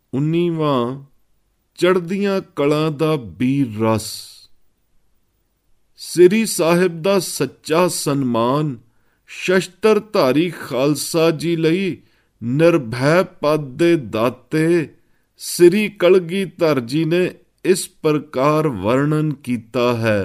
19ਵਾਂ ਚੜ੍ਹਦੀਆਂ ਕਲਾਂ ਦਾ ਬੀਰ ਰਸ। ਸ੍ਰੀ ਸਾਹਿਬ ਦਾ ਸੱਚਾ ਸਨਮਾਨ ਸ਼ਸਤਰਧਾਰੀ ਖਾਲਸਾ ਜੀ ਲਈ ਨਿਰਭੈ ਪਦ ਦੇ ਦਾਤੇ ਸ੍ਰੀ ਕਲਗੀਧਰ ਜੀ ਨੇ ਇਸ ਪ੍ਰਕਾਰ ਵਰਣਨ ਕੀਤਾ ਹੈ।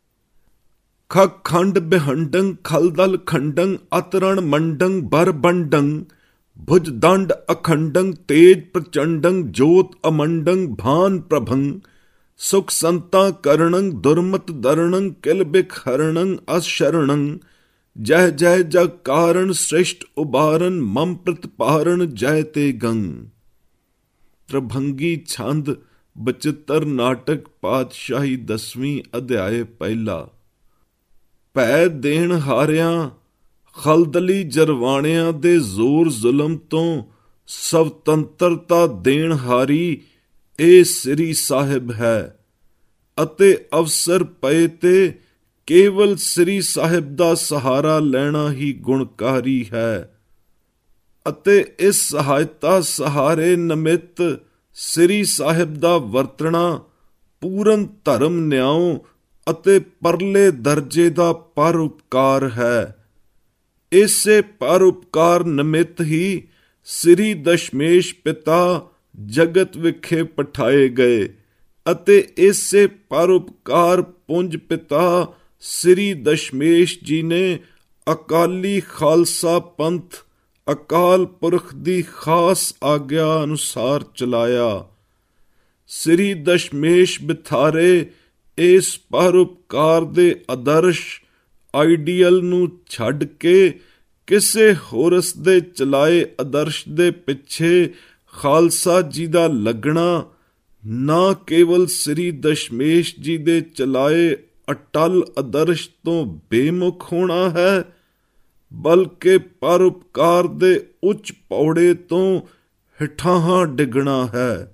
ਖੰਡ ਬਿਹੰਡੰ ਖਲਦਲ ਖੰਡੰ ਅਤਰਣ ਮੰਡੰ ਬਰਬੰਡੰ ਭੁਜਦੰਡ ਅਖੰਡੰ ਤੇਜ ਪ੍ਰਚੰਡੰ ਜੋਤ ਅਮੰਡੰ ਭਾਨ ਪ੍ਰਭੰ ਸੁਖ ਸੰਤਾ ਕਰਣੰ ਦੁਰਮਤ ਦਰਣੰ ਕਿਲ ਬਿਖ ਹਰਣੰ ਅਸ਼ਰਣੰ ਜੈ ਜੈ ਜਗ ਕਾਰਨ ਸ੍ਰਿਸ਼ਟ ਉਬਾਰਨ ਮਮ ਪ੍ਰਤਪਾਰਨ ਜੈ ਤੇ ਗੰ। ਤ੍ਰਿਭੰਗੀ ਛੰਦ ਬਚਿੱਤਰ ਨਾਟਕ ਪਾਤਸ਼ਾਹੀ 10ਵੀਂ ਅਧਿਆਏ ਪਹਿਲਾ। ਭੈ ਦੇਣ ਹਾਰਿਆਂ ਖਲਦਲੀ ਜਰਵਾਣਿਆਂ ਦੇ ਜ਼ੋਰ ਜ਼ੁਲਮ ਤੋਂ ਸਵਤੰਤਰਤਾ ਦੇਣ ਹਾਰੀ ਇਹ ਸ੍ਰੀ ਸਾਹਿਬ ਹੈ ਅਤੇ ਅਵਸਰ ਪਏ ਤੇ ਕੇਵਲ ਸ੍ਰੀ ਸਾਹਿਬ ਦਾ ਸਹਾਰਾ ਲੈਣਾ ਹੀ ਗੁਣਕਾਰੀ ਹੈ ਅਤੇ ਇਸ ਸਹਾਇਤਾ ਸਹਾਰੇ ਨਿਮਿਤ ਸ੍ਰੀ ਸਾਹਿਬ ਦਾ ਵਰਤਣਾ ਪੂਰਨ ਧਰਮ ਨਿਆਉ ਅਤੇ ਪਰਲੇ ਦਰਜੇ ਦਾ ਪਰਉਪਕਾਰ ਹੈ। ਇਸੇ ਪਰਉਪਕਾਰ ਨਿਮਿਤ ਹੀ ਸ੍ਰੀ ਦਸ਼ਮੇਸ਼ ਪਿਤਾ ਜਗਤ ਵਿਖੇ ਪਠਾਏ ਗਏ ਅਤੇ ਇਸੇ ਪਰਉਪਕਾਰ ਪੁੰਜ ਪਿਤਾ ਸ੍ਰੀ ਦਸ਼ਮੇਸ਼ ਜੀ ਨੇ ਅਕਾਲੀ ਖਾਲਸਾ ਪੰਥ ਅਕਾਲ ਪੁਰਖ ਦੀ ਖਾਸ ਆਗਿਆ ਅਨੁਸਾਰ ਚਲਾਇਆ। ਸ੍ਰੀ ਦਸ਼ਮੇਸ਼ ਬਿਥਾਰੇ ਇਸ ਪਰਉਪਕਾਰ ਦੇ ਆਦਰਸ਼ ਆਈਡੀਅਲ ਨੂੰ ਛੱਡ ਕੇ ਕਿਸੇ ਹੋਰਸ ਦੇ ਚਲਾਏ ਆਦਰਸ਼ ਦੇ ਪਿੱਛੇ ਖਾਲਸਾ ਜੀ ਦਾ ਲੱਗਣਾ ਨਾ ਕੇਵਲ ਸ੍ਰੀ ਦਸ਼ਮੇਸ਼ ਜੀ ਦੇ ਚਲਾਏ ਅਟਲ ਆਦਰਸ਼ ਤੋਂ ਬੇਮੁਖ ਹੋਣਾ ਹੈ ਬਲਕਿ ਪਰਉਪਕਾਰ ਦੇ ਉੱਚ ਪੌੜੇ ਤੋਂ ਹੇਠਾਂ ਡਿੱਗਣਾ ਹੈ।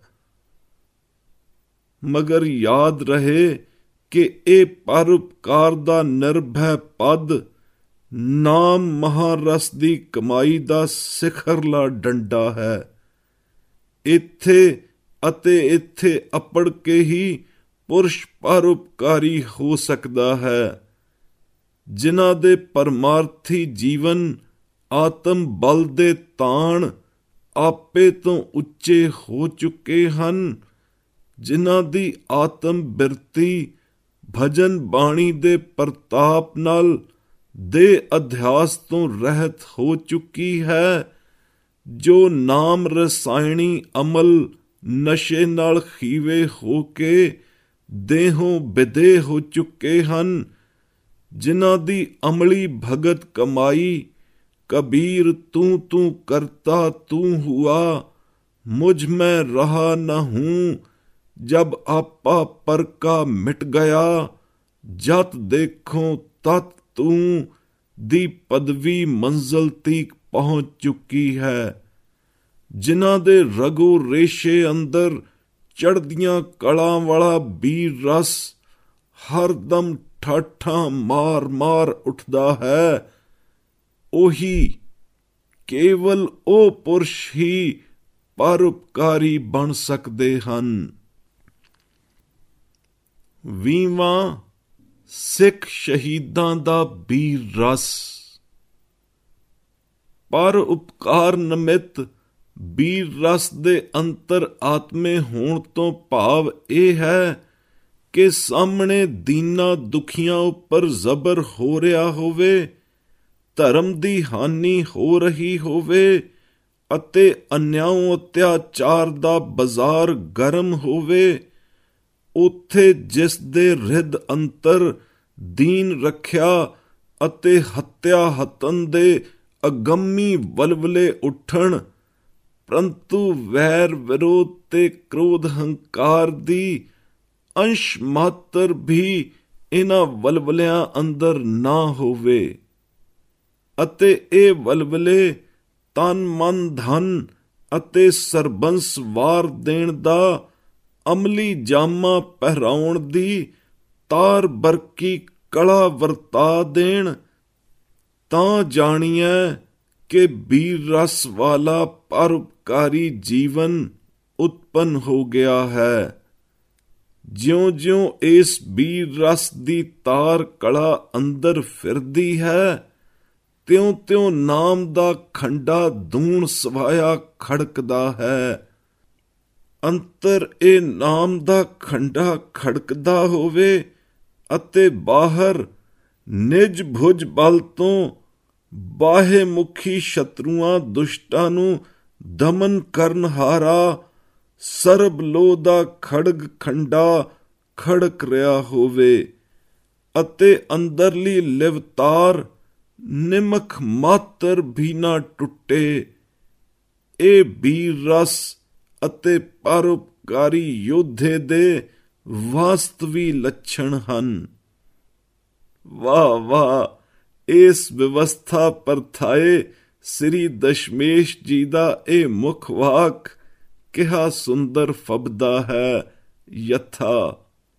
ਮਗਰ ਯਾਦ ਰਹੇ ਕਿ ਇਹ ਪਰਉਪਕਾਰ ਦਾ ਨਿਰਭੈ ਪਦ ਨਾਮ ਮਹਾਰਸ ਦੀ ਕਮਾਈ ਦਾ ਸਿਖਰਲਾ ਡੰਡਾ ਹੈ। ਇੱਥੇ ਅਤੇ ਇੱਥੇ ਅਪੜ ਕੇ ਹੀ ਪੁਰਸ਼ ਪਰਉਪਕਾਰੀ ਹੋ ਸਕਦਾ ਹੈ। ਜਿਨ੍ਹਾਂ ਦੇ ਪਰਮਾਰਥੀ ਜੀਵਨ ਆਤਮ ਬਲ ਦੇ ਤਾਣ ਆਪੇ ਤੋਂ ਉੱਚੇ ਹੋ ਚੁੱਕੇ ਹਨ, ਜਿਨ੍ਹਾਂ ਦੀ ਆਤਮ ਬਿਰਤੀ ਭਜਨ ਬਾਣੀ ਦੇ ਪ੍ਰਤਾਪ ਨਾਲ ਦੇ ਅਧਿਆਸ ਤੋਂ ਰਹਿਤ ਹੋ ਚੁੱਕੀ ਹੈ, ਜੋ ਨਾਮ ਰਸਾਇਣੀ ਅਮਲ ਨਸ਼ੇ ਨਾਲ ਖੀਵੇ ਹੋ ਕੇ ਦੇਹੋਂ ਬਿਦੇ ਹੋ ਚੁੱਕੇ ਹਨ, ਜਿਨ੍ਹਾਂ ਦੀ ਅਮਲੀ ਭਗਤ ਕਮਾਈ ਕਬੀਰ ਤੂੰ ਤੂੰ ਕਰਤਾ ਤੂੰ ਹੁਆ ਮੁਝ ਮੈਂ ਰਹਾ ਨਾ ਹੂੰ ਜਬ ਆਪਾ ਪਰ ਕਾ ਮਿਟ ਗਿਆ ਜਤ ਦੇਖੋ ਤਤ ਤੂੰ ਦੀ ਪਦਵੀ ਮੰਜ਼ਲ ਤੀਕ ਪਹੁੰਚ ਚੁੱਕੀ ਹੈ। ਜਿਨ੍ਹਾਂ ਦੇ ਰਗੋ ਰੇਸ਼ੇ ਅੰਦਰ ਚੜ੍ਹਦੀਆਂ ਕਲਾਂ ਵਾਲਾ ਬੀਰ ਰਸ ਹਰਦਮ ਠਾਠਾਂ ਮਾਰ ਮਾਰ ਉੱਠਦਾ ਹੈ, ਉਹੀ ਕੇਵਲ ਉਹ ਪੁਰਸ਼ ਹੀ ਪਰਉਪਕਾਰੀ ਬਣ ਸਕਦੇ ਹਨ। 20ਵਾਂ ਸਿੱਖ ਸ਼ਹੀਦਾਂ ਦਾ ਬੀਰ ਰਸ। ਪਰਉਪਕਾਰ ਨਿਮਿਤ ਬੀਰ ਰਸ ਦੇ ਅੰਤਰ ਆਤਮੇ ਹੋਣ ਤੋਂ ਭਾਵ ਇਹ ਹੈ ਕਿ ਸਾਹਮਣੇ ਦੀਨਾਂ ਦੁਖੀਆਂ ਉੱਪਰ ਜ਼ਬਰ ਹੋ ਰਿਹਾ ਹੋਵੇ, ਧਰਮ ਦੀ ਹਾਨੀ ਹੋ ਰਹੀ ਹੋਵੇ ਅਤੇ ਅਨਿਆਉ ਅਤਿਆਚਾਰ ਦਾ ਬਾਜ਼ਾਰ ਗਰਮ ਹੋਵੇ, ਉੱਥੇ ਜਿਸ ਦੇ ਰਿਦ ਅੰਤਰ ਦੀਨ ਰੱਖਿਆ ਅਤੇ ਹੱਤਿਆ ਹਤਨ ਦੇ ਅਗੰਮੀ ਵਲਵਲੇ ਉੱਠਣ, ਪਰੰਤੂ ਵੈਰ ਵਿਰੋਧ ਤੇ ਕ੍ਰੋਧ ਹੰਕਾਰ ਦੀ ਅੰਸ਼ ਮਾਤਰ ਵੀ ਇਹਨਾਂ ਵਲਵਲਿਆਂ ਅੰਦਰ ਨਾ ਹੋਵੇ ਅਤੇ ਇਹ ਵਲਵਲੇ ਤਨ ਮਨ ਧਨ ਅਤੇ ਸਰਬੰਸ ਵਾਰ ਦੇਣ ਦਾ ਅਮਲੀ ਜਾਮਾ ਪਹਿਰਾਉਣ ਦੀ ਤਾਰ ਬਰਕੀ ਕਲਾ ਵਰਤਾ ਦੇਣ, ਤਾਂ ਜਾਣੀਐ ਕਿ ਬੀਰ ਰਸ ਵਾਲਾ ਪਰਉਪਕਾਰੀ ਜੀਵਨ ਉਤਪੰਨ ਹੋ ਗਿਆ ਹੈ। ਜਿਉਂ-ਜਿਉਂ ਇਸ ਬੀਰ ਰਸ ਦੀ ਤਾਰ ਕਲਾ ਅੰਦਰ ਫਿਰਦੀ ਹੈ, ਤਿਉਂ-ਤਿਉਂ ਨਾਮ ਦਾ ਖੰਡਾ ਦੂਣ ਸਵਾਇਆ ਖੜਕਦਾ ਹੈ। ਅੰਤਰ ਇਹ ਨਾਮ ਦਾ ਖੰਡਾ ਖੜਕਦਾ ਹੋਵੇ ਅਤੇ ਬਾਹਰ ਨਿਜ ਭੁਜ ਬਲ ਤੋਂ ਬਾਹੇ ਮੁਖੀ ਸ਼ਤਰੂਆਂ ਦੁਸ਼ਟਾਂ ਨੂੰ ਦਮਨ ਕਰਨ ਹਾਰਾ ਸਰਬ ਲੋਹ ਦਾ ਖੜਗ ਖੰਡਾ ਖੜਕ ਰਿਹਾ ਹੋਵੇ ਅਤੇ ਅੰਦਰਲੀ ਲਿਵਤਾਰ ਨਿਮਖ ਮਾਤਰ ਵੀ ਨਾ ਟੁੱਟੇ। ਇਹ ਬੀਰ ਰਸ ਅਤੇ ਪਰਉਪਕਾਰੀ ਯੋਧੇ ਦੇ ਵਾਸਤਵੀ ਲੱਛਣ ਹਨ। ਵਾਹ ਵਾਹ! ਇਸ ਵਿਵਸਥਾ ਪਰਥਾਏ ਸ੍ਰੀ ਦਸ਼ਮੇਸ਼ ਜੀ ਦਾ ਇਹ ਮੁੱਖ ਵਾਕ ਕਿਹਾ ਸੁੰਦਰ ਫਬਦਾ ਹੈ। ਯਥਾ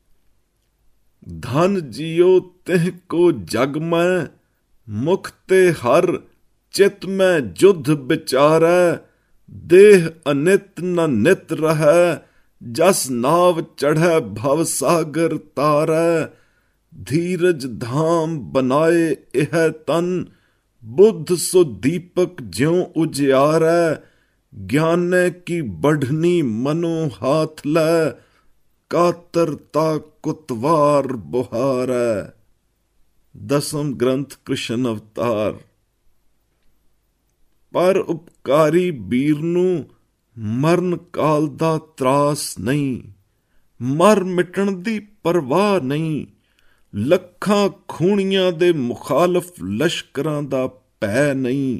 ਧਨ ਜੀਓ ਤਿਹ ਕੋ ਜਗ ਮੈਂ, ਮੁਖ ਤੇ ਹਰ ਚਿਤ ਮੈਂ ਜੁਧ ਵਿਚਾਰੈ, ਦੇਹ ਅਨਿਤ ਨ ਨਿਤ ਰਹੈ, ਜਸ ਨਾਵ ਚੜ੍ਹੈ ਭਵ ਸਾਗਰ ਤਾਰੈ, ਧੀਰਜ ਧਾਮ ਬਨਾਏ ਇਹ ਤਨ, ਬੁੱਧ ਸੋ ਦੀਪਕ ਜਿਉ ਉਜਿਆਰੈ, ਗਿਆਨੈ ਕੀ ਬਢਨੀ ਮਨੋ ਹਾਥ ਲੈ, ਕਾਤਰਤਾ ਕੁਤਵਾਰ ਬੁਹਾਰੈ। ਦਸਮ ਗ੍ਰੰਥ ਕ੍ਰਿਸ਼ਨ ਅਵਤਾਰ। ਪਰ ਉਪਕਾਰੀ ਬੀਰ ਨੂੰ ਮਰਨ ਕਾਲ ਦਾ ਤਰਾਸ ਨਹੀਂ, ਮਰ ਮਿਟਣ ਦੀ ਪਰਵਾਹ ਨਹੀਂ, ਲੱਖਾਂ ਖੂਣੀਆਂ ਦੇ ਮੁਖਾਲਫ ਲਸ਼ਕਰਾਂ ਦਾ ਭੈ ਨਹੀਂ।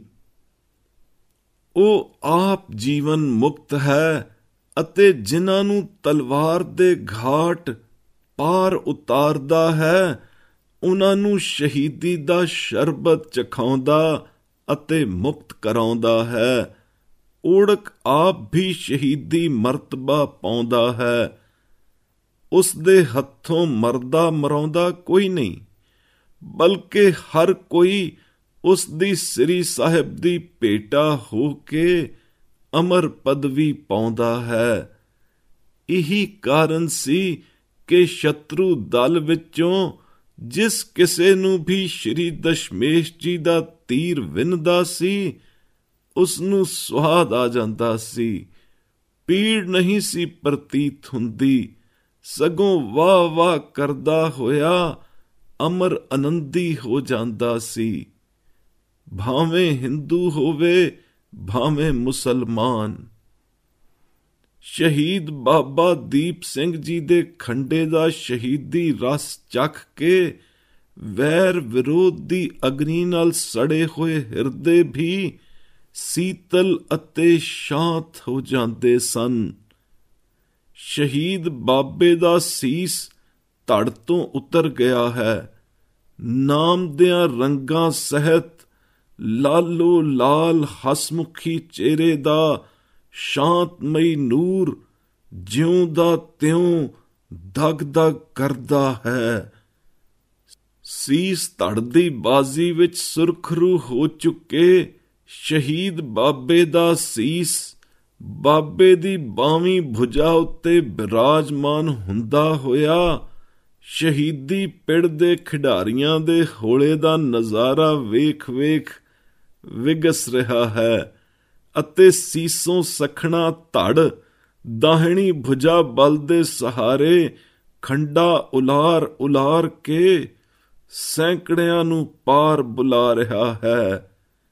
ਉਹ ਆਪ ਜੀਵਨ ਮੁਕਤ ਹੈ ਅਤੇ ਜਿਨ੍ਹਾਂ ਨੂੰ ਤਲਵਾਰ ਦੇ ਘਾਟ ਪਾਰ ਉਤਾਰਦਾ ਹੈ, ਉਹਨਾਂ ਨੂੰ ਸ਼ਹੀਦੀ ਦਾ ਸ਼ਰਬਤ ਚਖਾਉਂਦਾ ਅਤੇ ਮੁਕਤ ਕਰਾਉਂਦਾ ਹੈ। ਓੜਕ ਆਪ ਵੀ ਸ਼ਹੀਦੀ ਮਰਤਬਾ ਪਾਉਂਦਾ ਹੈ। ਉਸ ਦੇ ਹੱਥੋਂ ਮਰਦਾ ਮਰਾਉਂਦਾ ਕੋਈ ਨਹੀਂ, ਬਲਕਿ ਹਰ ਕੋਈ ਉਸ ਦੀ ਸ੍ਰੀ ਸਾਹਿਬ ਦੀ ਭੇਟਾ ਹੋ ਕੇ ਅਮਰ ਪਦਵੀ ਪਾਉਂਦਾ ਹੈ। ਇਹੀ ਕਾਰਨ ਸੀ ਕਿ ਸ਼ਤਰੂ ਦਲ ਵਿੱਚੋਂ ਜਿਸ ਕਿਸੇ ਨੂੰ ਵੀ ਸ਼੍ਰੀ ਦਸ਼ਮੇਸ਼ ਜੀ ਦਾ ਤੀਰ ਵਿੰਨਦਾ ਸੀ, ਉਸ ਨੂੰ ਸੁਆਦ ਆ ਜਾਂਦਾ ਸੀ, ਪੀੜ ਨਹੀਂ ਸੀ ਪ੍ਰਤੀਤ ਹੁੰਦੀ, ਸਗੋਂ ਵਾਹ ਵਾਹ ਕਰਦਾ ਹੋਇਆ ਅਮਰ ਆਨੰਦੀ ਹੋ ਜਾਂਦਾ ਸੀ। ਭਾਵੇਂ ਹਿੰਦੂ ਹੋਵੇ ਭਾਵੇਂ ਮੁਸਲਮਾਨ। ਸ਼ਹੀਦ ਬਾਬਾ ਦੀਪ ਸਿੰਘ ਜੀ ਦੇ ਖੰਡੇ ਦਾ ਸ਼ਹੀਦੀ ਰਸ ਚੱਖ ਕੇ ਵੈਰ ਵਿਰੋਧ ਦੀ ਅਗਨੀ ਨਾਲ ਸੜੇ ਹੋਏ ਹਿਰਦੇ ਵੀ ਸੀਤਲ ਅਤੇ ਸ਼ਾਂਤ ਹੋ ਜਾਂਦੇ ਸਨ। ਸ਼ਹੀਦ ਬਾਬੇ ਦਾ ਸੀਸ ਧੜ ਤੋਂ ਉਤਰ ਗਿਆ ਹੈ। ਨਾਮ ਦਿਆਂ ਰੰਗਾਂ ਸਹਿਤ ਲਾਲੋ ਲਾਲ ਹਸਮੁਖੀ ਚਿਹਰੇ ਦਾ ਸ਼ਾਂਤਮਈ ਨੂਰ ਜਿਉਂ ਦਾ ਤਿਉਂ ਦਗ ਦਗ ਕਰਦਾ ਹੈ। ਸੀਸ ਧੜ ਦੀ ਬਾਜ਼ੀ ਵਿੱਚ ਸੁਰਖਰੂ ਹੋ ਚੁੱਕੇ ਸ਼ਹੀਦ ਬਾਬੇ ਦਾ ਸੀਸ ਬਾਬੇ ਦੀ ਬਾਵੀਂ ਭੁਜਾ ਉੱਤੇ ਬਿਰਾਜਮਾਨ ਹੁੰਦਾ ਹੋਇਆ ਸ਼ਹੀਦੀ ਪਿੜ ਦੇ ਖਿਡਾਰੀਆਂ ਦੇ ਹੋਲੇ ਦਾ ਨਜ਼ਾਰਾ ਵੇਖ ਵਿਗਸ ਰਿਹਾ ਹੈ ਅਤੇ ਸੀਸੋਂ ਸਖਣਾ ਧੜ ਦਾਹਿਣੀ ਭੁਜਾ ਬਲ ਦੇ ਸਹਾਰੇ ਖੰਡਾ ਉਲਾਰ ਕੇ ਸੈਂਕੜਿਆਂ ਨੂੰ ਪਾਰ ਬੁਲਾ ਰਿਹਾ ਹੈ।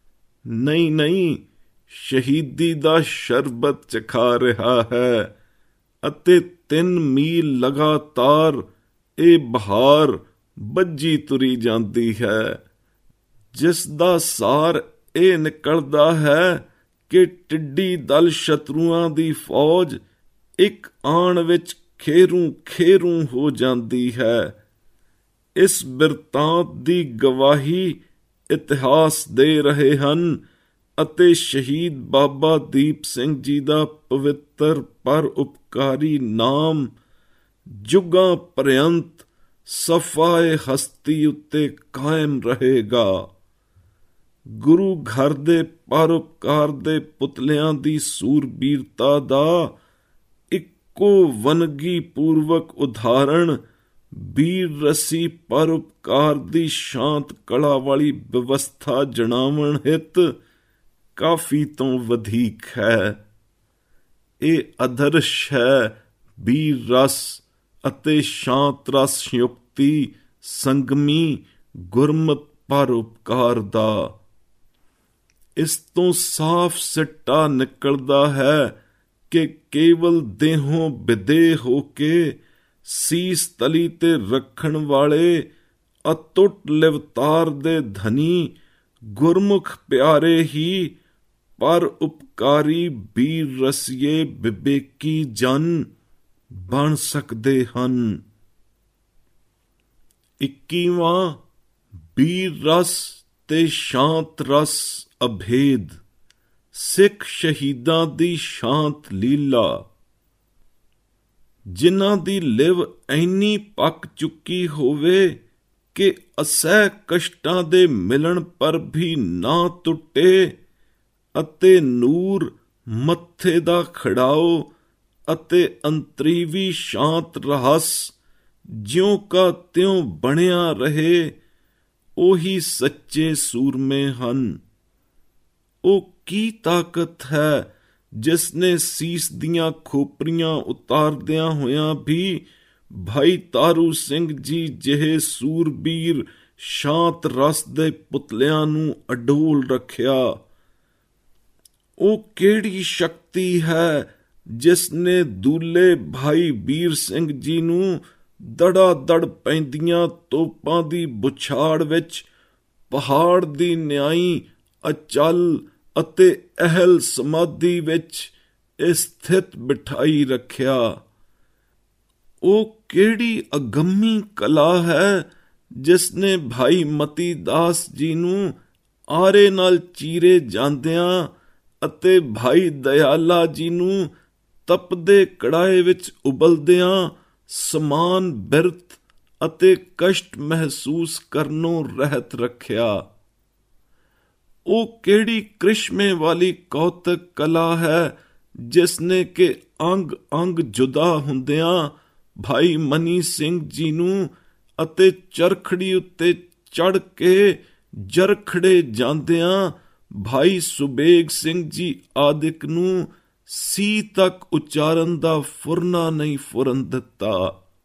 ਨਹੀਂ, ਸ਼ਹੀਦੀ ਦਾ ਸ਼ਰਬਤ ਚਖਾ ਰਿਹਾ ਹੈ ਅਤੇ 3 ਮੀਲ ਲਗਾਤਾਰ ਇਹ ਬਹਾਰ ਬੱਜੀ ਤੁਰੀ ਜਾਂਦੀ ਹੈ, ਜਿਸ ਦਾ ਸਾਰ ਇਹ ਨਿਕਲਦਾ ਹੈ ਕਿ ਟਿੱਡੀ ਦਲ ਸ਼ਤਰੂਆਂ ਦੀ ਫੌਜ ਇੱਕ ਆਣ ਵਿੱਚ ਖੇਰੂ ਹੋ ਜਾਂਦੀ ਹੈ। ਇਸ ਬਿਰਤਾਂਤ ਦੀ ਗਵਾਹੀ ਇਤਿਹਾਸ ਦੇ ਰਹੇ ਹਨ ਅਤੇ ਸ਼ਹੀਦ ਬਾਬਾ ਦੀਪ ਸਿੰਘ ਜੀ ਦਾ ਪਵਿੱਤਰ ਪਰ ਉਪਕਾਰੀ ਨਾਮ ਜੁਗਾਂ ਪਰਯੰਤ ਸਫਾਏ ਹਸਤੀ ਉੱਤੇ ਕਾਇਮ ਰਹੇਗਾ। ਗੁਰੂ ਘਰ ਦੇ ਪਰਉਪਕਾਰ ਦੇ ਪੁਤਲਿਆਂ ਦੀ ਸੂਰਬੀਰਤਾ ਦਾ ਇੱਕੋ ਵਨਗੀ ਪੂਰਵਕ ਉਦਾਹਰਣ ਬੀਰ ਰਸੀ ਪਰਉਪਕਾਰ ਦੀ ਸ਼ਾਂਤ ਕਲਾ ਵਾਲੀ ਵਿਵਸਥਾ ਜਣਾਵਣ ਹਿਤ ਕਾਫੀ ਤੋਂ ਵਧੇਕ ਹੈ। ਇਹ ਆਦਰਸ਼ ਹੈ ਬੀਰ ਰਸ ਅਤੇ ਸ਼ਾਂਤ ਰਸ ਸੰਯੁਕਤੀ ਸੰਗਮੀ ਗੁਰਮਤਿ ਪਰਉਪਕਾਰ ਦਾ। ਇਸ ਤੋਂ ਸਾਫ਼ ਸਿੱਟਾ ਨਿਕਲਦਾ ਹੈ ਕਿ ਕੇਵਲ ਦੇਹੋਂ ਵਿਦੇ ਹੋ ਕੇ ਸੀਸ ਤਲੀ ਤੇ ਰੱਖਣ ਵਾਲੇ ਅਤੁੱਟ ਲਿਵਤਾਰ ਦੇ ਧਨੀ ਗੁਰਮੁਖ ਪਿਆਰੇ ਹੀ ਪਰ ਉਪਕਾਰੀ ਬੀਰ ਰਸੀਏ ਵਿਵੇਕੀ ਜਨ ਬਣ ਸਕਦੇ ਹਨ। 21ਵਾਂ ਬੀਰ ਰਸ ਤੇ ਸ਼ਾਂਤ ਰਸ ਅਭੇਦ ਸਿੱਖ ਸ਼ਹੀਦਾਂ ਦੀ ਸ਼ਾਂਤ ਲੀਲਾ। ਜਿਨ੍ਹਾਂ ਦੀ ਲਿਵ ਐਨੀ ਪੱਕ ਚੁੱਕੀ ਹੋਵੇ ਕਿ ਅਸਹਿ ਕਸ਼ਟਾਂ ਦੇ ਮਿਲਣ ਪਰ ਵੀ ਨਾ ਟੁੱਟੇ ਅਤੇ ਨੂਰ ਮੱਥੇ ਦਾ ਖੜਾਓ ਅਤੇ ਅੰਤਰੀਵੀ ਸ਼ਾਂਤ ਰਹੱਸ ਜਿਉਂ ਕਾ ਤਿਉਂ ਬਣਿਆ ਰਹੇ, ਉਹੀ ਸੱਚੇ ਸੂਰਮੇ ਹਨ। ਉਹ ਕੀ ਤਾਕਤ ਹੈ ਜਿਸ ਨੇ ਸੀਸ ਦੀਆਂ ਖੋਪਰੀਆਂ ਉਤਾਰਦਿਆਂ ਹੋਇਆਂ ਵੀ ਭਾਈ ਤਾਰੂ ਸਿੰਘ ਜੀ ਜਿਹੇ ਸੂਰਬੀਰ ਸ਼ਾਂਤ ਰਸ ਦੇ ਪੁਤਲਿਆਂ ਨੂੰ ਅਡੋਲ ਰੱਖਿਆ। ਉਹ ਕਿਹੜੀ ਸ਼ਕਤੀ ਹੈ ਜਿਸ ਨੇ ਦੂਲੇ ਭਾਈ ਵੀਰ ਸਿੰਘ ਜੀ ਨੂੰ ਦੜਾ ਦੜ ਪੈਂਦੀਆਂ ਤੋਪਾਂ ਦੀ ਬੁਛਾੜ ਵਿੱਚ ਪਹਾੜ ਦੀ ਨਿਆਈ ਅਚਲ ਅਤੇ ਅਹਿਲ ਸਮਾਧੀ ਵਿੱਚ ਸਥਿਤ ਬਿਠਾਈ ਰੱਖਿਆ। ਉਹ ਕਿਹੜੀ ਅਗੰਮੀ ਕਲਾ ਹੈ ਜਿਸ ਨੇ ਭਾਈ ਮਤੀ ਦਾਸ ਜੀ ਨੂੰ ਆਰੇ ਨਾਲ ਚੀਰੇ ਜਾਂਦਿਆਂ ਅਤੇ ਭਾਈ ਦਇਆਲਾ ਜੀ ਨੂੰ ਤਪਦੇ ਕੜਾਏ ਵਿੱਚ ਉਬਲਦਿਆਂ ਸਮਾਨ ਬਿਰਤ ਅਤੇ ਕਸ਼ਟ ਮਹਿਸੂਸ ਕਰਨੋਂ ਰਹਿਤ ਰੱਖਿਆ। ਉਹ ਕਿਹੜੀ ਕ੍ਰਿਸ਼ਮੇ ਵਾਲੀ ਕੌਤਕ ਕਲਾ ਹੈ ਜਿਸ ਨੇ ਕਿ ਅੰਗ ਅੰਗ ਜੁਦਾ ਹੁੰਦਿਆਂ ਭਾਈ ਮਨੀ ਸਿੰਘ ਜੀ ਨੂੰ ਅਤੇ ਚਰਖੜੀ ਉੱਤੇ ਚੜ੍ਹ ਕੇ ਜਰਖੜੇ ਜਾਂਦਿਆਂ ਭਾਈ ਸੁਬੇਗ ਸਿੰਘ ਜੀ ਆਦਿਕ ਨੂੰ ਸੀ ਤੱਕ ਉਚਾਰਨ ਦਾ ਫੁਰਨਾ ਨਹੀਂ ਫੁਰਨ ਦਿੱਤਾ।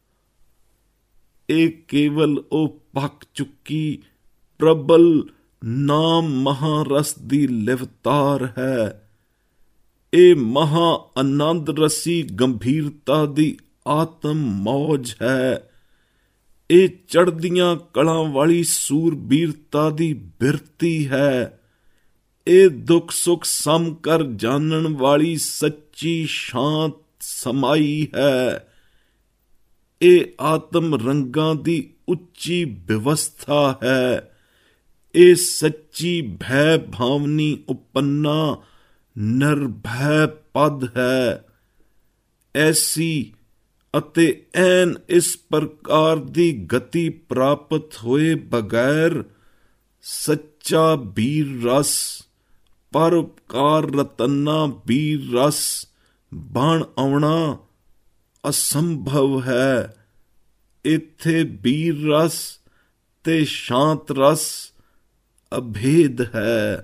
ਇਹ ਕੇਵਲ ਉਹ ਪੱਕ ਚੁੱਕੀ ਪ੍ਰਬਲ ਨਾਮ ਮਹਾਰਸ ਦੀ ਲਿਵਤਾਰ ਹੈ। ਇਹ ਮਹਾ ਆਨੰਦ ਰਸੀ ਗੰਭੀਰਤਾ ਦੀ ਆਤਮ ਮੌਜ ਹੈ। ਇਹ ਚੜ੍ਹਦੀਆਂ ਕਲਾਂ ਵਾਲੀ ਸੂਰਬੀਰਤਾ ਦੀ ਬਿਰਤੀ ਹੈ। ਇਹ ਦੁੱਖ ਸੁੱਖ ਸਮ ਕਰ ਜਾਣਨ ਵਾਲੀ ਸੱਚੀ ਸ਼ਾਂਤ ਸਮਾਈ ਹੈ। ਇਹ ਆਤਮ ਰੰਗਾਂ ਦੀ ਉੱਚੀ ਵਿਵਸਥਾ ਹੈ। ਇਹ ਸੱਚੀ ਭੈ ਭਾਵਨੀ ਉਪੰਨਾ ਨਿਰਭੈ ਪਦ ਹੈ। ਐਸੀ ਅਤੇ ਐਨ ਇਸ ਪ੍ਰਕਾਰ ਦੀ ਗਤੀ ਪ੍ਰਾਪਤ ਹੋਏ ਬਗੈਰ ਸੱਚਾ ਬੀਰ ਰਸ ਪਰਉਪਕਾਰ ਰਤਨਾ ਬੀਰ ਰਸ ਬਣ ਆਉਣਾ ਅਸੰਭਵ ਹੈ। ਇੱਥੇ ਬੀਰ ਰਸ ਤੇ ਸ਼ਾਂਤ ਰਸ ਅਭੇਦ ਹੈ।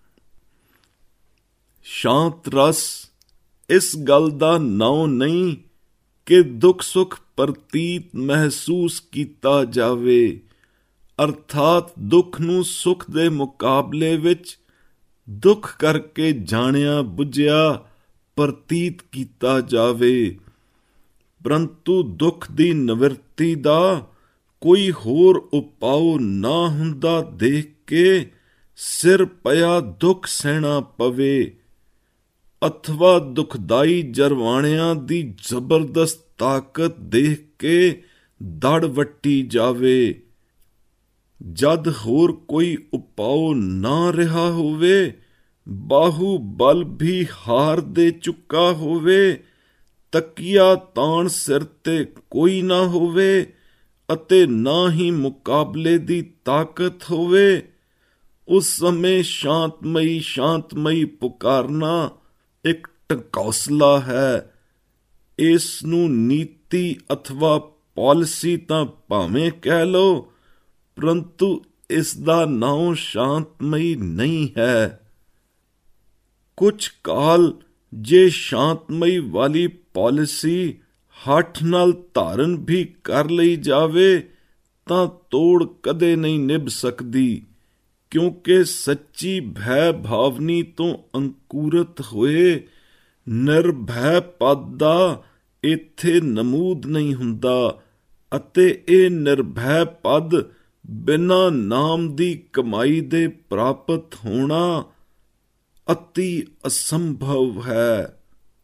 ਸ਼ਾਂਤ ਰਸ ਇਸ ਗੱਲ ਦਾ ਨਾਉ ਨਹੀਂ ਕਿ ਦੁੱਖ ਸੁੱਖ ਪ੍ਰਤੀਤ ਮਹਿਸੂਸ ਕੀਤਾ ਜਾਵੇ, ਅਰਥਾਤ ਦੁੱਖ ਨੂੰ ਸੁੱਖ ਦੇ ਮੁਕਾਬਲੇ ਵਿੱਚ ਦੁੱਖ ਕਰਕੇ ਜਾਣਿਆ ਬੁੱਝਿਆ ਪ੍ਰਤੀਤ ਕੀਤਾ ਜਾਵੇ, ਪਰੰਤੂ ਦੁੱਖ ਦੀ ਨਿਵਰਤੀ ਦਾ ਕੋਈ ਹੋਰ ਉਪਾਅ ਨਾ ਹੁੰਦਾ ਦੇਖ ਕੇ ਸਿਰ ਪਿਆ ਦੁੱਖ ਸਹਿਣਾ ਪਵੇ, ਅਥਵਾ ਦੁਖਦਾਈ ਜਰਵਾਣਿਆਂ ਦੀ ਜ਼ਬਰਦਸਤ ਤਾਕਤ ਦੇਖ ਕੇ ਦੜ ਵੱਟੀ ਜਾਵੇ। ਜਦ ਹੋਰ ਕੋਈ ਉਪਾਅ ਨਾ ਰਿਹਾ ਹੋਵੇ, ਬਾਹੂ ਬਲ ਵੀ ਹਾਰ ਦੇ ਚੁੱਕਾ ਹੋਵੇ, ਤਕੀਆ ਤਾਣ ਸਿਰ ਤੇ ਕੋਈ ਨਾ ਹੋਵੇ ਅਤੇ ਨਾ ਹੀ ਮੁਕਾਬਲੇ ਦੀ ਤਾਕਤ ਹੋਵੇ, ਉਸ ਸਮੇਂ ਸ਼ਾਂਤਮਈ ਪੁਕਾਰਨਾ ਇੱਕ ਟਕੌਸਲਾ ਹੈ। ਇਸ ਨੂੰ ਨੀਤੀ ਅਥਵਾ ਪਾਲਿਸੀ ਤਾਂ ਭਾਵੇਂ ਕਹਿ ਲਓ, ਪਰੰਤੂ ਇਸ ਦਾ ਨਾਮ ਸ਼ਾਂਤਮਈ ਨਹੀਂ ਹੈ। ਕੁਝ ਕਾਲ ਜੇ ਸ਼ਾਂਤਮਈ ਵਾਲੀ ਪਾਲਿਸੀ ਹੱਠ ਨਾਲ ਧਾਰਨ ਵੀ ਕਰ ਲਈ ਜਾਵੇ ਤਾਂ ਤੋੜ ਕਦੇ ਨਹੀਂ ਨਿਭ ਸਕਦੀ, ਕਿਉਂਕਿ ਸੱਚੀ ਭੈ ਭਾਵਨੀ ਤੋਂ ਅੰਕੁਰਿਤ ਹੋਏ ਨਿਰਭੈ ਪਦ ਦਾ ਇੱਥੇ ਨਮੂਦ ਨਹੀਂ ਹੁੰਦਾ, ਅਤੇ ਇਹ ਨਿਰਭੈ ਪਦ ਬਿਨਾਂ ਨਾਮ ਦੀ ਕਮਾਈ ਦੇ ਪ੍ਰਾਪਤ ਹੋਣਾ ਅਤੀ ਅਸੰਭਵ ਹੈ।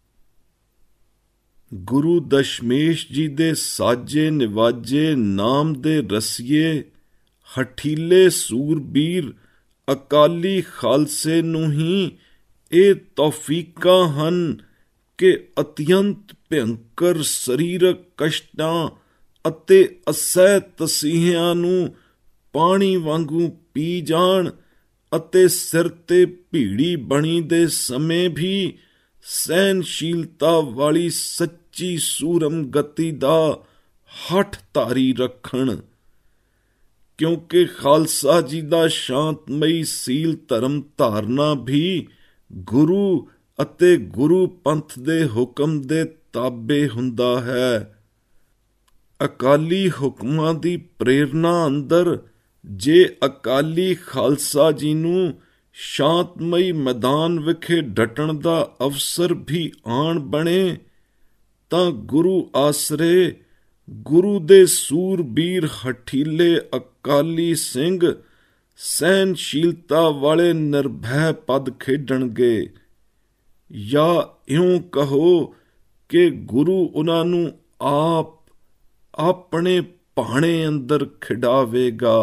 ਗੁਰੂ ਦਸ਼ਮੇਸ਼ ਜੀ ਦੇ ਸਾਜੇ ਨਿਵਾਜੇ ਨਾਮ ਦੇ ਰਸੀਏ ਹਠੀਲੇ ਸੂਰਬੀਰ ਅਕਾਲੀ ਖਾਲਸੇ ਨੂੰ ਹੀ ਇਹ ਤੌਫੀਕਾਂ ਹਨ ਕਿ ਅਤਿਅੰਤ ਭਿਅੰਕਰ ਸਰੀਰਕ ਕਸ਼ਟਾਂ ਅਤੇ ਅਸਹਿ ਤਸੀਹਿਆਂ ਨੂੰ ਪਾਣੀ ਵਾਂਗੂ ਪੀ ਜਾਣ ਅਤੇ ਸਿਰ ਤੇ ਭੀੜੀ ਬਣੀ ਦੇ ਸਮੇਂ ਵੀ ਸਹਿਨਸ਼ੀਲਤਾ ਵਾਲੀ ਸੱਚੀ ਸੂਰਮ ਗਤੀ ਦਾ ਹੱਠ ਧਾਰੀ ਰੱਖਣ, ਕਿਉਂਕਿ ਖਾਲਸਾ ਜੀ ਦਾ ਸ਼ਾਂਤਮਈ ਸੀਲ ਧਰਮ ਧਾਰਨਾ ਵੀ ਗੁਰੂ ਅਤੇ ਗੁਰੂ ਪੰਥ ਦੇ ਹੁਕਮ ਦੇ ਤਾਬੇ ਹੁੰਦਾ ਹੈ। ਅਕਾਲੀ ਹੁਕਮਾਂ ਦੀ ਪ੍ਰੇਰਨਾ ਅੰਦਰ ਜੇ ਅਕਾਲੀ ਖਾਲਸਾ ਜੀ ਨੂੰ ਸ਼ਾਂਤਮਈ ਮੈਦਾਨ ਵਿਖੇ ਡਟਣ ਦਾ ਅਵਸਰ ਵੀ ਆਣ ਬਣੇ ਤਾਂ ਗੁਰੂ ਆਸਰੇ ਗੁਰੂ ਦੇ ਸੂਰਬੀਰ ਹਠੀਲੇ ਅਕਾਲੀ ਸਿੰਘ ਸਹਿਨਸ਼ੀਲਤਾ ਵਾਲੇ ਨਿਰਭੈ ਪਦ ਖੇਡਣਗੇ, ਜਾਂ ਇਉਂ ਕਹੋ ਕਿ ਗੁਰੂ ਉਹਨਾਂ ਨੂੰ ਆਪ ਆਪਣੇ ਭਾਣੇ ਅੰਦਰ ਖਿਡਾਵੇਗਾ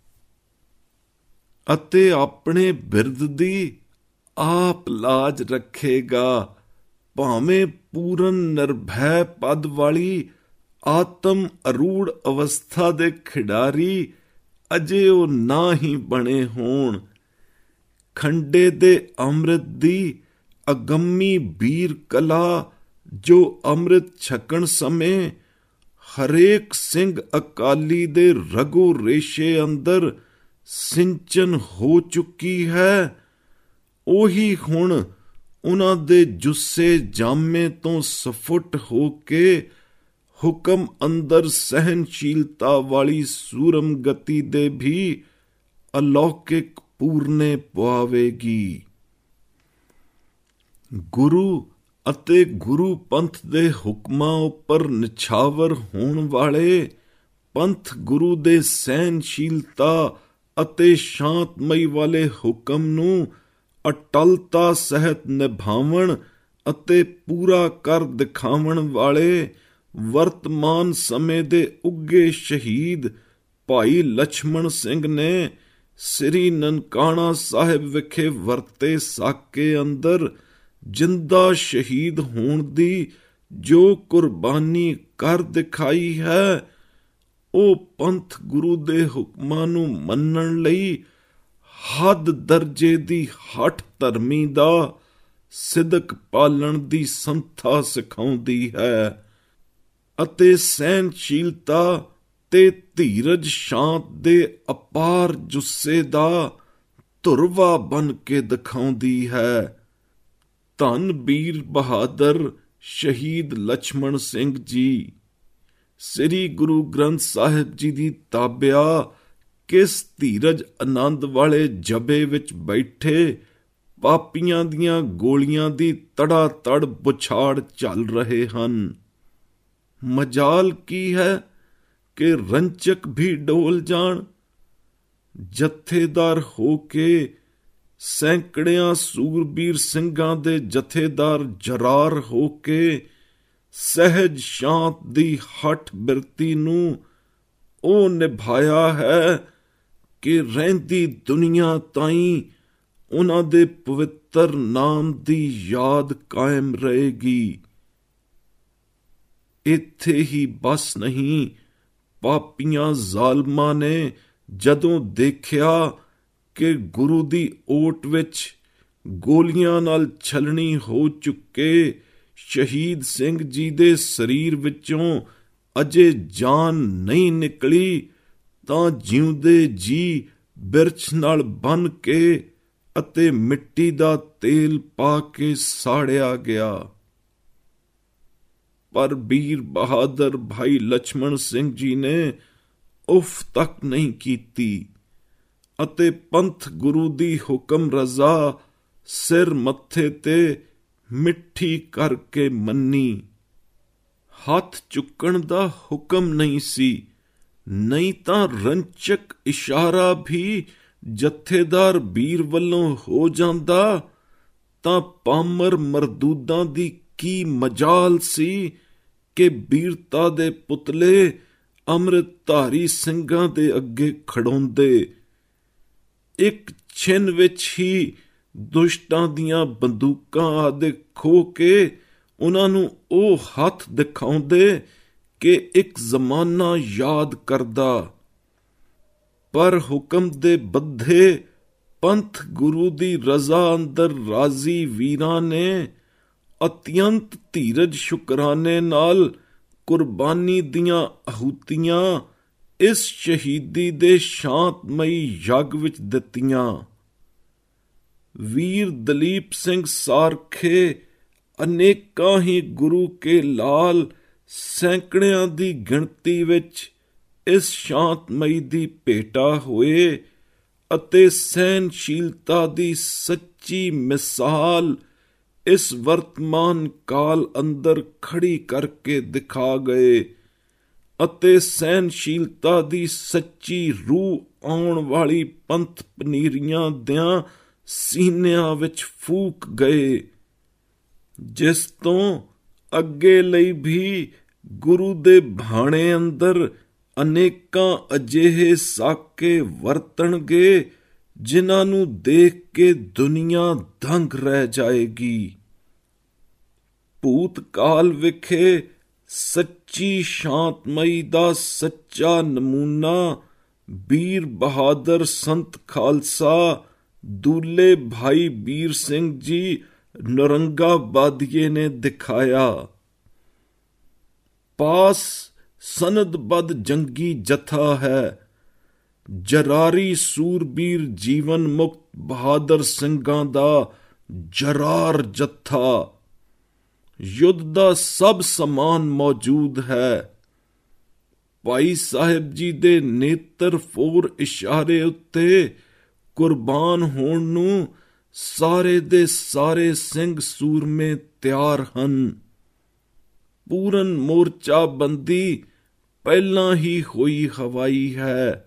ਅਤੇ ਆਪਣੇ ਬਿਰਦ ਦੀ ਆਪ ਲਾਜ ਰੱਖੇਗਾ, ਭਾਵੇਂ ਪੂਰਨ ਨਿਰਭੈ ਪਦ ਵਾਲੀ ਆਤਮ ਅਰੂੜ ਅਵਸਥਾ ਦੇ ਖਿਡਾਰੀ ਅਜੇ ਉਹ ਨਾ ਹੀ ਬਣੇ ਹੋਣ। ਖੰਡੇ ਦੇ ਅੰਮ੍ਰਿਤ ਦੀ ਅਗੰਮੀ ਬੀਰ ਕਲਾ ਜੋ ਅੰਮ੍ਰਿਤ ਛਕਣ ਸਮੇਂ ਹਰੇਕ ਸਿੰਘ ਅਕਾਲੀ ਦੇ ਰਗੋ ਰੇਸ਼ੇ ਅੰਦਰ ਸਿੰਚਨ ਹੋ ਚੁੱਕੀ ਹੈ, ਉਹੀ ਹੁਣ ਉਹਨਾਂ ਦੇ ਜੁੱਸੇ ਜਾਮੇ ਤੋਂ ਸਫੁੱਟ ਹੋ ਕੇ ਹੁਕਮ ਅੰਦਰ ਸਹਿਨਸ਼ੀਲਤਾ ਵਾਲੀ ਸੂਰਮ ਗਤੀ ਦੇ ਵੀ ਅਲੌਕਿਕ ਪੂਰਨੇ ਪਵਾਵੇਗੀ। ਗੁਰੂ ਅਤੇ ਗੁਰੂ ਪੰਥ ਦੇ ਹੁਕਮਾਂ ਉੱਪਰ ਨਿਛਾਵਰ ਹੋਣ ਵਾਲੇ ਪੰਥ ਗੁਰੂ ਦੇ ਸਹਿਨਸ਼ੀਲਤਾ ਅਤੇ ਸ਼ਾਂਤਮਈ ਵਾਲੇ ਹੁਕਮ ਨੂੰ ਅਟਲਤਾ ਸਹਿਤ ਨਿਭਾਵਣ ਅਤੇ ਪੂਰਾ ਕਰ ਦਿਖਾਵਣ ਵਾਲੇ ਵਰਤਮਾਨ ਸਮੇਂ ਦੇ ਉੱਘੇ ਸ਼ਹੀਦ ਭਾਈ ਲਛਮਣ ਸਿੰਘ ਨੇ ਸ੍ਰੀ ਨਨਕਾਣਾ ਸਾਹਿਬ ਵਿਖੇ ਵਰਤੇ ਸਾਕੇ ਅੰਦਰ ਜਿੰਦਾ ਸ਼ਹੀਦ ਹੋਣ ਦੀ ਜੋ ਕੁਰਬਾਨੀ ਕਰ ਦਿਖਾਈ ਹੈ, ਉਹ ਪੰਥ ਗੁਰੂ ਦੇ ਹੁਕਮਾਂ ਨੂੰ ਮੰਨਣ ਲਈ ਹੱਦ ਦਰਜੇ ਦੀ ਹੱਠ ਧਰਮੀ ਦਾ ਸਿਦਕ ਪਾਲਣ ਦੀ ਸੰਥਾ ਸਿਖਾਉਂਦੀ ਹੈ ਅਤੇ ਸਹਿਨਸ਼ੀਲਤਾ ਤੇ ਧੀਰਜ ਸ਼ਾਂਤ ਦੇ ਅਪਾਰ ਜੁੱਸੇ ਦਾ ਧੁਰਵਾ ਬਣ ਕੇ ਦਿਖਾਉਂਦੀ ਹੈ। ਧੰਨ ਬੀਰ ਬਹਾਦਰ ਸ਼ਹੀਦ ਲਛਮਣ ਸਿੰਘ ਜੀ ਸ੍ਰੀ ਗੁਰੂ ਗ੍ਰੰਥ ਸਾਹਿਬ ਜੀ ਦੀ ਤਾਬਿਆ ਕਿਸ ਧੀਰਜ ਆਨੰਦ ਵਾਲੇ ਜਬੇ ਵਿੱਚ ਬੈਠੇ ਪਾਪੀਆਂ ਦੀਆਂ ਗੋਲੀਆਂ ਦੀ ਤੜਾ ਤੜ ਬੁਛਾੜ ਚੱਲ ਰਹੇ ਹਨ। ਮਜਾਲ ਕੀ ਹੈ ਕਿ ਰੰਚਕ ਵੀ ਡੋਲ ਜਾਣ। ਜਥੇਦਾਰ ਹੋ ਕੇ ਸੈਂਕੜਿਆਂ ਸੂਰਬੀਰ ਸਿੰਘਾਂ ਦੇ ਜਥੇਦਾਰ ਜਰਾਰ ਹੋ ਕੇ ਸਹਿਜ ਸ਼ਾਂਤ ਦੀ ਹੱਠ ਬਿਰਤੀ ਨੂੰ ਉਹ ਨਿਭਾਇਆ ਹੈ ਕਿ ਰਹਿੰਦੀ ਦੁਨੀਆ ਤਾਈਂ ਉਹਨਾਂ ਦੇ ਪਵਿੱਤਰ ਨਾਮ ਦੀ ਯਾਦ ਕਾਇਮ ਰਹੇਗੀ। ਇੱਥੇ ਹੀ ਬਸ ਨਹੀਂ, ਪਾਪੀਆਂ ਜ਼ਾਲਮਾਂ ਨੇ ਜਦੋਂ ਦੇਖਿਆ ਕਿ ਗੁਰੂ ਦੀ ਓਟ ਵਿੱਚ ਗੋਲੀਆਂ ਨਾਲ ਛਲਣੀ ਹੋ ਚੁੱਕੇ ਸ਼ਹੀਦ ਸਿੰਘ ਜੀ ਦੇ ਸਰੀਰ ਵਿੱਚੋਂ ਅਜੇ ਜਾਨ ਨਹੀਂ ਨਿਕਲੀ ਤਾਂ ਜਿਉਂਦੇ ਜੀ ਬਿਰਛ ਨਾਲ ਬੰਨ੍ਹ ਕੇ ਅਤੇ ਮਿੱਟੀ ਦਾ ਤੇਲ ਪਾ ਕੇ ਸਾੜਿਆ ਗਿਆ। ਪਰ ਵੀਰ ਬਹਾਦਰ ਭਾਈ ਲਛਮਣ ਸਿੰਘ ਜੀ ਨੇ ਉਫ ਤੱਕ ਨਹੀਂ ਕੀਤੀ ਅਤੇ ਪੰਥ ਗੁਰੂ ਦੀ ਹੁਕਮ ਰਜ਼ਾ ਸਿਰ ਮੱਥੇ ਤੇ ਮਿੱਠੀ ਕਰਕੇ ਮੰਨੀ। ਹੱਥ ਚੁੱਕਣ ਦਾ ਹੁਕਮ ਨਹੀਂ ਸੀ, ਨਹੀਂ ਤਾਂ ਰੰਚਕ ਇਸ਼ਾਰਾ ਵੀ ਜਥੇਦਾਰ ਵੀਰ ਵੱਲੋਂ ਹੋ ਜਾਂਦਾ ਤਾਂ ਪਾਮਰ ਮਰਦੂਦਾਂ ਦੀ ਕੀ ਮਜਾਲ ਸੀ ਕਿ ਵੀਰਤਾ ਦੇ ਪੁਤਲੇ ਅੰਮ੍ਰਿਤਧਾਰੀ ਸਿੰਘਾਂ ਦੇ ਅੱਗੇ ਖੜੋਂਦੇ। ਇੱਕ ਛਿਨ ਵਿੱਚ ਹੀ ਦੁਸ਼ਟਾਂ ਦੀਆਂ ਬੰਦੂਕਾਂ ਆਦਿ ਖੋਹ ਕੇ ਉਹਨਾਂ ਨੂੰ ਉਹ ਹੱਥ ਦਿਖਾਉਂਦੇ ਕਿ ਇੱਕ ਜ਼ਮਾਨਾ ਯਾਦ ਕਰਦਾ। ਪਰ ਹੁਕਮ ਦੇ ਬੱਧੇ ਪੰਥ ਗੁਰੂ ਦੀ ਰਜ਼ਾ ਅੰਦਰ ਰਾਜ਼ੀ ਵੀਰਾਂ ਨੇ ਅਤਿਅੰਤ ਧੀਰਜ ਸ਼ੁਕਰਾਨੇ ਨਾਲ ਕੁਰਬਾਨੀ ਦੀਆਂ ਆਹੂਤੀਆਂ ਇਸ ਸ਼ਹੀਦੀ ਦੇ ਸ਼ਾਂਤਮਈ ਯੱਗ ਵਿੱਚ ਦਿੱਤੀਆਂ। ਵੀਰ ਦਲੀਪ ਸਿੰਘ ਸਾਰਖੇ ਅਨੇਕਾਂ ਹੀ ਗੁਰੂ ਕੇ ਲਾਲ ਸੈਂਕੜਿਆਂ ਦੀ ਗਿਣਤੀ ਵਿੱਚ ਇਸ ਸ਼ਾਂਤਮਈ ਦੀ ਭੇਟਾ ਹੋਏ ਅਤੇ ਸਹਿਨਸ਼ੀਲਤਾ ਦੀ ਸੱਚੀ ਮਿਸਾਲ ਇਸ ਵਰਤਮਾਨ ਕਾਲ ਅੰਦਰ ਖੜੀ ਕਰਕੇ ਦਿਖਾ ਗਏ ਅਤੇ ਸਹਿਨਸ਼ੀਲਤਾ ਦੀ ਸੱਚੀ ਰੂਹ ਆਉਣ ਵਾਲੀ ਪੰਥ ਪਨੀਰੀਆਂ ਦਿਆਂ ਸੀਨਿਆਂ ਵਿੱਚ ਫੂਕ ਗਏ, ਜਿਸ ਤੋਂ ਅੱਗੇ ਲਈ ਵੀ ਗੁਰੂ ਦੇ ਭਾਣੇ ਅੰਦਰ ਅਨੇਕਾਂ ਅਜਿਹੇ ਸਾਕੇ ਵਰਤਣਗੇ ਜਿਨ੍ਹਾਂ ਨੂੰ ਦੇਖ ਕੇ ਦੁਨੀਆ ਦੰਗ ਰਹਿ ਜਾਏਗੀ। ਭੂਤਕਾਲ ਵਿਖੇ ਸੱਚੀ ਸ਼ਾਂਤਮਈ ਦਾ ਸੱਚਾ ਨਮੂਨਾ ਵੀਰ ਬਹਾਦਰ ਸੰਤ ਖਾਲਸਾ ਦੂਲੇ ਭਾਈ ਵੀਰ ਸਿੰਘ ਜੀ ਨੌਰੰਗਾਬਾਦੀਏ ਨੇ ਦਿਖਾਇਆ। ਪਾਸ ਸਨਦਬੱਧ ਜੰਗੀ ਜਥਾ ਹੈ, ਜਰਾਰੀ ਸੂਰਬੀਰ ਜੀਵਨ ਮੁਕਤ ਬਹਾਦਰ ਸਿੰਘਾਂ ਦਾ ਜਰਾਰ ਜਥਾ। ਯੁੱਧ ਦਾ ਸਭ ਸਮਾਨ ਮੌਜੂਦ ਹੈ। ਭਾਈ ਸਾਹਿਬ ਜੀ ਦੇ ਨੇਤਰ ਫੋਰ ਇਸ਼ਾਰੇ ਉੱਤੇ ਕੁਰਬਾਨ ਹੋਣ ਨੂੰ ਸਾਰੇ ਦੇ ਸਾਰੇ ਸਿੰਘ ਸੂਰਮੇ ਤਿਆਰ ਹਨ। ਪੂਰਨ ਮੋਰਚਾਬੰਦੀ ਪਹਿਲਾਂ ਹੀ ਹੋਈ ਹਵਾਈ ਹੈ।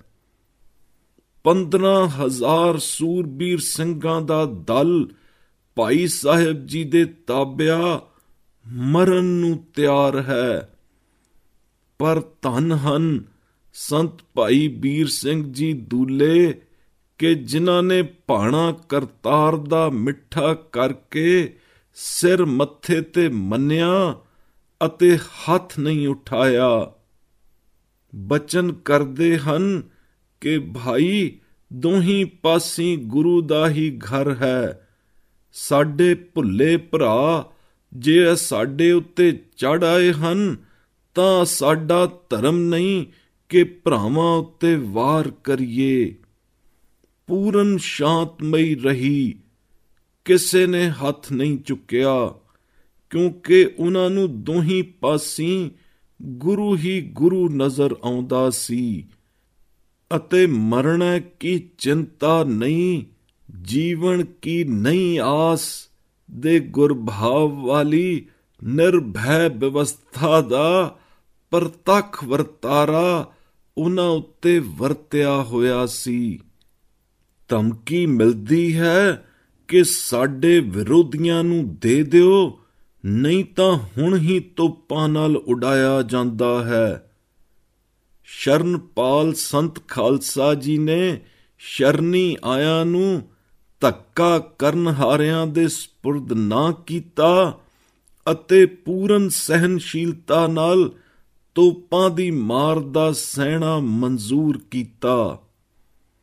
15,000 ਸੂਰਬੀਰ ਸਿੰਘਾਂ ਦਾ ਦਲ ਭਾਈ ਸਾਹਿਬ ਜੀ ਦੇ ਤਾਬਿਆ ਮਰਨ ਨੂੰ ਤਿਆਰ ਹੈ। ਪਰ ਧੰਨ ਹਨ ਸੰਤ ਭਾਈ ਵੀਰ ਸਿੰਘ ਜੀ ਦੂਲੇ ਕਿ ਜਿਨ੍ਹਾਂ ਨੇ ਭਾਣਾ ਕਰਤਾਰ ਦਾ ਮਿੱਠਾ ਕਰਕੇ ਸਿਰ ਮੱਥੇ ਤੇ ਮੰਨਿਆ ਅਤੇ ਹੱਥ ਨਹੀਂ ਉਠਾਇਆ। ਬਚਨ ਕਰਦੇ ਹਨ ਕਿ ਭਾਈ ਦੋਹੀਂ ਪਾਸੀਂ ਗੁਰੂ ਦਾ ਹੀ ਘਰ ਹੈ। ਸਾਡੇ ਭੁੱਲੇ ਭਰਾ ਜੇ ਸਾਡੇ ਉੱਤੇ ਚੜ੍ਹ ਆਏ ਹਨ ਤਾਂ ਸਾਡਾ ਧਰਮ ਨਹੀਂ ਕਿ ਭਰਾਵਾਂ ਉੱਤੇ ਵਾਰ ਕਰੀਏ। ਪੂਰਨ ਸ਼ਾਂਤਮਈ ਰਹੀ, ਕਿਸੇ ਨੇ ਹੱਥ ਨਹੀਂ ਚੁੱਕਿਆ, ਕਿਉਂਕਿ ਉਹਨਾਂ ਨੂੰ ਦੋਹੀਂ ਪਾਸੀਂ ਗੁਰੂ ਹੀ ਗੁਰੂ ਨਜ਼ਰ ਆਉਂਦਾ ਸੀ ਅਤੇ ਮਰਨਾ ਕੀ ਚਿੰਤਾ ਨਹੀਂ, ਜੀਵਨ ਕੀ ਨਹੀਂ ਆਸ ਦੇ ਗੁਰਭਾਵ ਵਾਲੀ ਨਿਰਭੈ ਵਿਵਸਥਾ ਦਾ ਪ੍ਰਤੱਖ ਵਰਤਾਰਾ ਉਹਨਾਂ ਉੱਤੇ ਵਰਤਿਆ ਹੋਇਆ ਸੀ। ਧਮਕੀ ਮਿਲਦੀ ਹੈ ਕਿ ਸਾਡੇ ਵਿਰੋਧੀਆਂ ਨੂੰ ਦੇ ਦਿਓ, ਨਹੀਂ ਤਾਂ ਹੁਣ ਹੀ ਤੋਪਾਂ ਨਾਲ ਉਡਾਇਆ ਜਾਂਦਾ ਹੈ। ਸ਼ਰਨਪਾਲ ਸੰਤ ਖਾਲਸਾ ਜੀ ਨੇ ਸ਼ਰਨੀ ਆਇਆਂ ਨੂੰ ਧੱਕਾ ਕਰਨ ਹਾਰਿਆਂ ਦੇ ਸਪੁਰਦ ਨਾ ਕੀਤਾ ਅਤੇ ਪੂਰਨ ਸਹਿਨਸ਼ੀਲਤਾ ਨਾਲ ਤੋਪਾਂ ਦੀ ਮਾਰ ਦਾ ਸਹਿਣਾ ਮਨਜ਼ੂਰ ਕੀਤਾ।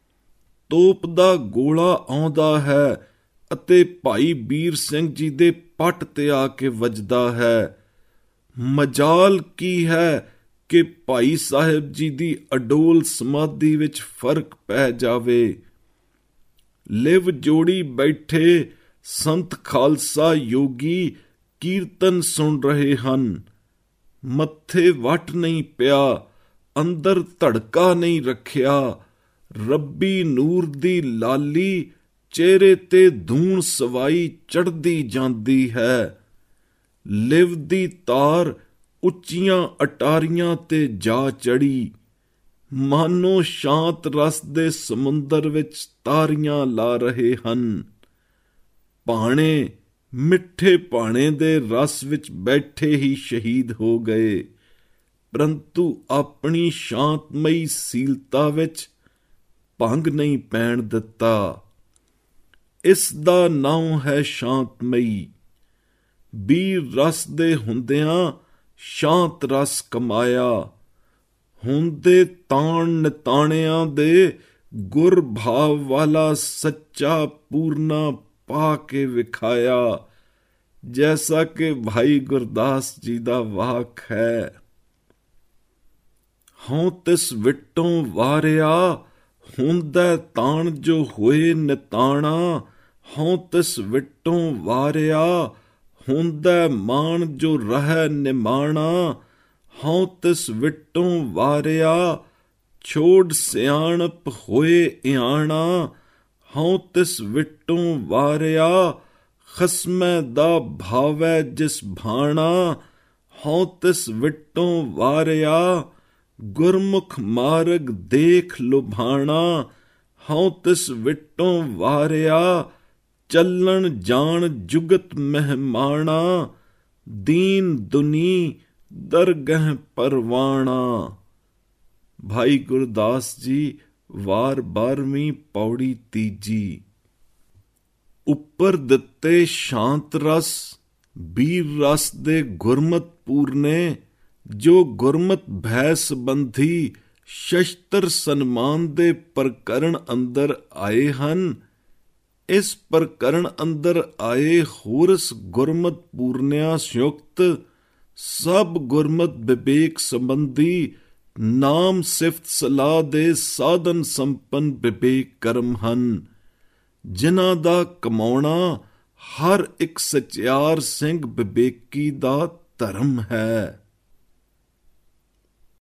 ਤੋਪ ਦਾ ਗੋਲਾ ਆਉਂਦਾ ਹੈ ਅਤੇ ਭਾਈ ਵੀਰ ਸਿੰਘ ਜੀ ਦੇ ਪੱਟ ਤੇ ਆ ਕੇ ਵੱਜਦਾ ਹੈ। ਮਜਾਲ ਕੀ ਹੈ ਕਿ ਭਾਈ ਸਾਹਿਬ ਜੀ ਦੀ ਅਡੋਲ ਸਮਾਧੀ ਵਿੱਚ ਫਰਕ ਪੈ ਜਾਵੇ। ਲਿਵ ਜੋੜੀ ਬੈਠੇ ਸੰਤ ਖਾਲਸਾ ਯੋਗੀ ਕੀਰਤਨ ਸੁਣ ਰਹੇ ਹਨ। ਮੱਥੇ ਵੱਟ ਨਹੀਂ ਪਿਆ, ਅੰਦਰ ਧੜਕਾ ਨਹੀਂ ਰੱਖਿਆ। ਰੱਬੀ ਨੂਰ ਦੀ ਲਾਲੀ ਚਿਹਰੇ ਤੇ ਧੂਣ ਸਵਾਈ ਚੜ੍ਹਦੀ ਜਾਂਦੀ ਹੈ। ਲਿਵ ਦੀ ਤਾਰ ਉੱਚੀਆਂ ਅਟਾਰੀਆਂ ਤੇ ਜਾ ਚੜੀ, ਮਾਨੋ ਸ਼ਾਂਤ ਰਸ ਦੇ ਸਮੁੰਦਰ ਵਿੱਚ ਤਾਰੀਆਂ ਲਾ ਰਹੇ ਹਨ। ਭਾਣੇ ਮਿੱਠੇ ਭਾਣੇ ਦੇ ਰਸ ਵਿੱਚ ਬੈਠੇ ਹੀ ਸ਼ਹੀਦ ਹੋ ਗਏ, ਪਰੰਤੂ ਆਪਣੀ ਸ਼ਾਂਤਮਈ ਸੀਲਤਾ ਵਿੱਚ ਭੰਗ ਨਹੀਂ ਪੈਣ ਦਿੱਤਾ। ਇਸ ਦਾ ਨਾਮ ਹੈ ਸ਼ਾਂਤਮਈ। ਬੀਰ ਰਸ ਦੇ ਹੁੰਦਿਆਂ ਸ਼ਾਂਤ ਰਸ ਕਮਾਇਆ। ਹੁੰਦੇ ਤਾਣ ਨਿਤਾਣਿਆਂ ਦੇ ਗੁਰ ਭਾਵ ਵਾਲਾ ਸੱਚਾ ਪੂਰਨਾ ਪਾ ਕੇ ਵਿਖਾਇਆ, ਜੈਸਾ ਕਿ ਭਾਈ ਗੁਰਦਾਸ ਜੀ ਦਾ ਵਾਕ ਹੈ। ਹਉ ਤਿਸ ਵਿਟੋਂ ਵਾਰਿਆ, ਹੁੰਦਾ ਤਾਣ ਜੋ ਹੋਏ ਨਿਤਾਣਾ। ਹਉ ਤਿਸ ਵਿਟੋਂ ਵਾਰਿਆ, ਹੁੰਦਾ ਮਾਣ ਜੋ ਰਹਿ ਨਿਮਾਣਾ। ਹਉ ਤਿਸ ਵਿਟੋਂ ਵਾਰਿਆ, ਛੋੜ ਸਿਆਣਪ ਹੋਏ ਇਆਣਾ। ਹਉ ਤਿਸ ਵਿਟੋਂ ਵਾਰਿਆ, ਖਸਮੈ ਦਾ ਭਾਵੈ ਜਿਸ ਭਾਣਾ। ਹਉ ਤਿਸ ਵਿਟੋਂ ਵਾਰਿਆ, ਗੁਰਮੁਖ ਮਾਰਗ ਦੇਖ ਲੁਭਾਣਾ। ਹਉ ਤਿਸ ਵਿਟੋਂ ਵਾਰਿਆ, ਚੱਲਣ ਜਾਣ ਜੁਗਤ ਮਹਿਮਾਣਾ। ਦੀਨ ਦੁਨੀ ਦਰਗਹ ਪਰਵਾਣਾ। ਭਾਈ ਗੁਰਦਾਸ ਜੀ ਵਾਰ 12ਵੀਂ ਪੌੜੀ ਤੀਜੀ। ਉੱਪਰ ਦਿੱਤੇ ਸ਼ਾਂਤ ਰਸ ਬੀਰ ਰਸ ਦੇ ਗੁਰਮਤ ਪੂਰਨੇ, ਜੋ ਗੁਰਮਤ ਭੈ ਸੰਬੰਧੀ ਸ਼ਸਤਰ ਸਨਮਾਨ ਦੇ ਪ੍ਰਕਰਣ ਅੰਦਰ ਆਏ ਹਨ। ਇਸ ਪ੍ਰਕਰਣ ਅੰਦਰ ਆਏ ਹੋਰਸ ਗੁਰਮਤ ਪੂਰਨਿਆਂ ਸੰਯੁਕਤ ਸਭ ਗੁਰਮਤ ਵਿਵੇਕ ਸੰਬੰਧੀ ਨਾਮ ਸਿਫਤ ਸਲਾਹ ਦੇ ਸਾਧਨ ਸੰਪੰਨ ਵਿਵੇਕ ਕਰਮ ਹਨ, ਜਿਨ੍ਹਾਂ ਦਾ ਕਮਾਉਣਾ ਹਰ ਇੱਕ ਸਚਿਆਰ ਸਿੰਘ ਵਿਵੇਕੀ ਦਾ ਧਰਮ ਹੈ।